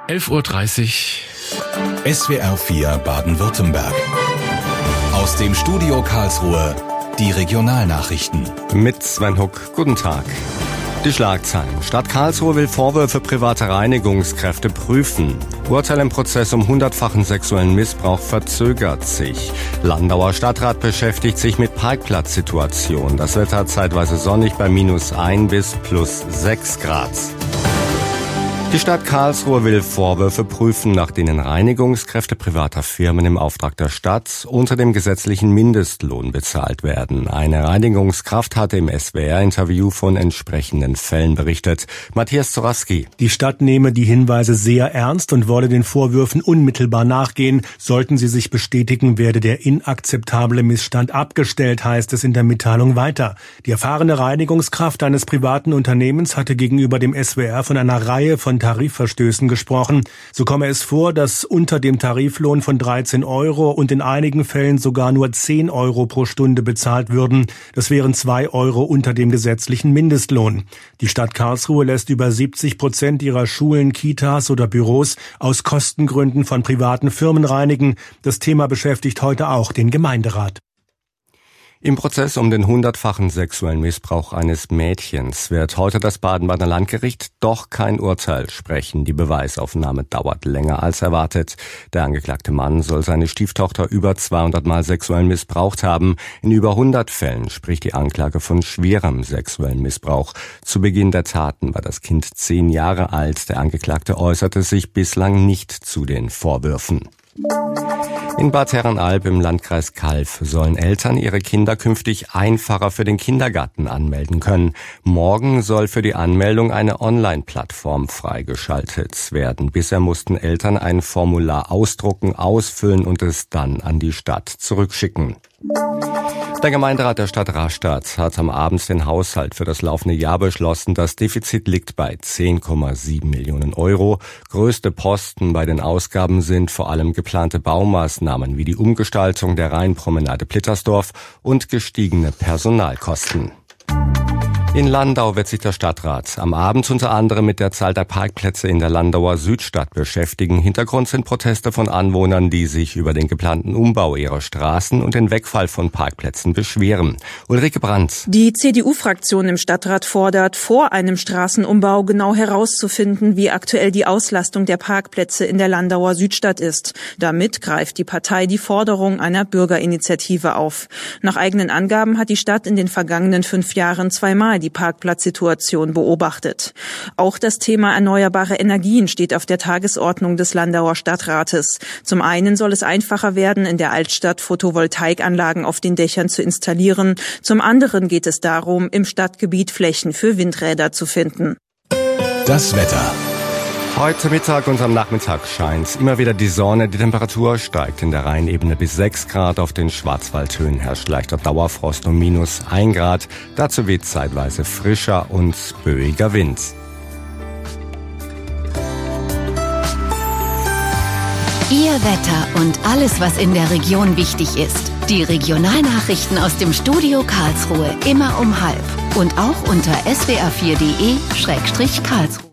11:30 Uhr. SWR 4 Baden-Württemberg. Aus dem Studio Karlsruhe, die Regionalnachrichten. Mit Sven Huck, guten Tag. Die Schlagzeilen. Stadt Karlsruhe will Vorwürfe privater Reinigungskräfte prüfen. Urteil im Prozess um 100-fachen sexuellen Missbrauch verzögert sich. Landauer Stadtrat beschäftigt sich mit Parkplatzsituation. Das Wetter zeitweise sonnig bei -1 bis +6 Grad. Die Stadt Karlsruhe will Vorwürfe prüfen, nach denen Reinigungskräfte privater Firmen im Auftrag der Stadt unter dem gesetzlichen Mindestlohn bezahlt werden. Eine Reinigungskraft hatte im SWR-Interview von entsprechenden Fällen berichtet. Matthias Zoraski. Die Stadt nehme die Hinweise sehr ernst und wolle den Vorwürfen unmittelbar nachgehen. Sollten sie sich bestätigen, werde der inakzeptable Missstand abgestellt, heißt es in der Mitteilung weiter. Die erfahrene Reinigungskraft eines privaten Unternehmens hatte gegenüber dem SWR von einer Reihe von Tarifverstößen gesprochen. So komme es vor, dass unter dem Tariflohn von 13 € und in einigen Fällen sogar nur 10 € pro Stunde bezahlt würden. Das wären 2 € unter dem gesetzlichen Mindestlohn. Die Stadt Karlsruhe lässt über 70% ihrer Schulen, Kitas oder Büros aus Kostengründen von privaten Firmen reinigen. Das Thema beschäftigt heute auch den Gemeinderat. Im Prozess um den 100-fachen sexuellen Missbrauch eines Mädchens wird heute das Baden-Badener Landgericht doch kein Urteil sprechen. Die Beweisaufnahme dauert länger als erwartet. Der angeklagte Mann soll seine Stieftochter über 200 Mal sexuell missbraucht haben. In über 100 Fällen spricht die Anklage von schwerem sexuellen Missbrauch. Zu Beginn der Taten war das Kind 10 Jahre alt. Der Angeklagte äußerte sich bislang nicht zu den Vorwürfen. In Bad Herrenalb im Landkreis Calw sollen Eltern ihre Kinder künftig einfacher für den Kindergarten anmelden können. Morgen soll für die Anmeldung eine Online-Plattform freigeschaltet werden. Bisher mussten Eltern ein Formular ausdrucken, ausfüllen und es dann an die Stadt zurückschicken. Der Gemeinderat der Stadt Rastatt hat am Abend den Haushalt für das laufende Jahr beschlossen. Das Defizit liegt bei 10,7 Millionen €. Größte Posten bei den Ausgaben sind vor allem geplante Baumaßnahmen wie die Umgestaltung der Rheinpromenade Plittersdorf und gestiegene Personalkosten. In Landau wird sich der Stadtrat am Abend unter anderem mit der Zahl der Parkplätze in der Landauer Südstadt beschäftigen. Hintergrund sind Proteste von Anwohnern, die sich über den geplanten Umbau ihrer Straßen und den Wegfall von Parkplätzen beschweren. Ulrike Brandt. Die CDU-Fraktion im Stadtrat fordert, vor einem Straßenumbau genau herauszufinden, wie aktuell die Auslastung der Parkplätze in der Landauer Südstadt ist. Damit greift die Partei die Forderung einer Bürgerinitiative auf. Nach eigenen Angaben hat die Stadt in den vergangenen 5 Jahren zweimal die Parkplatzsituation beobachtet. Auch das Thema erneuerbare Energien steht auf der Tagesordnung des Landauer Stadtrates. Zum einen soll es einfacher werden, in der Altstadt Photovoltaikanlagen auf den Dächern zu installieren. Zum anderen geht es darum, im Stadtgebiet Flächen für Windräder zu finden. Das Wetter. Heute Mittag und am Nachmittag scheint immer wieder die Sonne. Die Temperatur steigt in der Rheinebene bis 6 Grad. Auf den Schwarzwaldhöhen herrscht leichter Dauerfrost um -1 Grad. Dazu weht zeitweise frischer und böiger Wind. Ihr Wetter und alles, was in der Region wichtig ist. Die Regionalnachrichten aus dem Studio Karlsruhe immer um 12:30 und auch unter swr4.de/Karlsruhe.